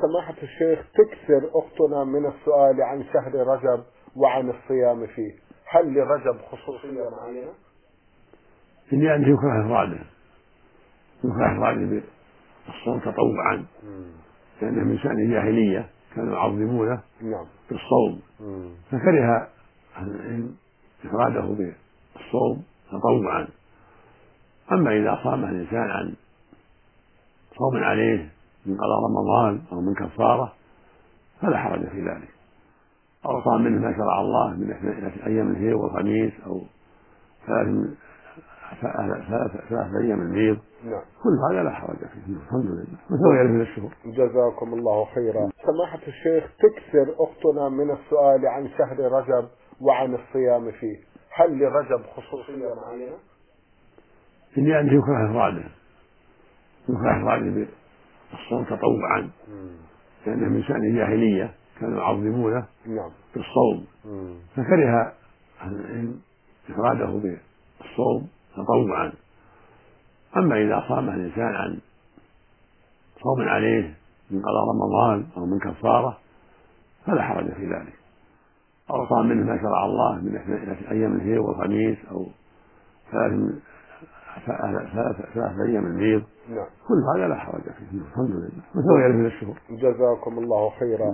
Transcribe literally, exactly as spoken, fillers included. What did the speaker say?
سماحة الشيخ، تكثر أختنا من السؤال عن شهر رجب وعن الصيام فيه، هل لرجب خصوصية معينة؟ اللي عنده يكره إفراده، يكره إفراده بالصوم تطوعا، لأنه من شأن الجاهلية كانوا يعظمونه نعم بالصوم، فكره أهل العلم إفراده بالصوم تطوعا. أما إذا صام الإنسان عن صوم عليه من قضاء رمضان أو من كفارة فلا حرج في ذلك، أو صام منه ما شرع الله من أيام الهيل والخميس أو ثلاث ثلاث أيام البيض، نعم كل هذا لا حرج فيه الحمد لله، مثل غيره من الشهور. جزاكم الله خيرا. سماحة الشيخ، تكثر أختنا من السؤال عن شهر رجب وعن الصيام فيه، هل لرجب خصوصية معينة؟ اللي عنده يكره إفراده، يكره إفراده بالصوم تطوعا، لأنه من شأن الجاهلية كانوا يعظمونه نعم بالصوم، فكره أهل العلم إفراده بالصوم تطوعا. أما إذا صام الإنسان عن صوم عليه من قضاء رمضان أو من كفارة فلا حرج في ذلك، أو صام منه ما شرع الله من أيام الهيل والخميس أو ثلاث ثلاث أيام البيض، نعم كل هذا لا حرج فيه الحمد لله، مثل غيره من الشهور. جزاكم الله خيرا.